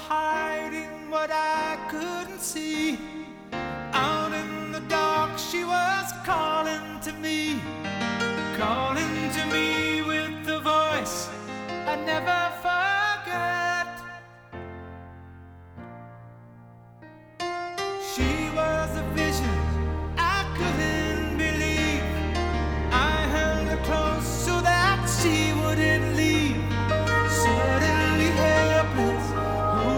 hiding what I couldn't see. Out in the dark she was calling to me with a voice I never forget. She